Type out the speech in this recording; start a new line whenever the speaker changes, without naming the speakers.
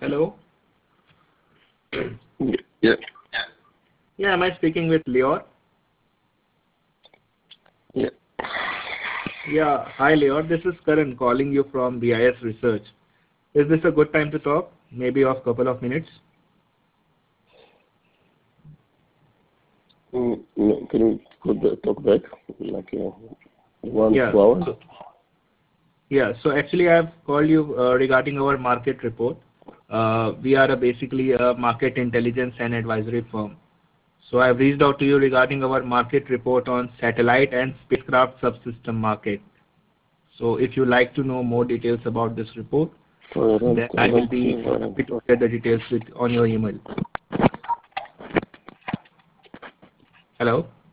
Hello.
Yeah,
Yeah, am I speaking with Lior?
yeah.
Yeah, hi Lior. This is Karan calling you from BIS Research. Is this a good time to talk? Maybe of couple of minutes?
No, can you talk back? Like one,
Yeah.
2 hours?
So actually I've called you regarding our market report. We are basically a market intelligence and advisory firm. So I've reached out to you regarding our market report on satellite and spacecraft subsystem market. So if you like to know more details about this report,
Sorry,
then
I
I will
don't
be
hear.
happy to share the details on your email. Hello?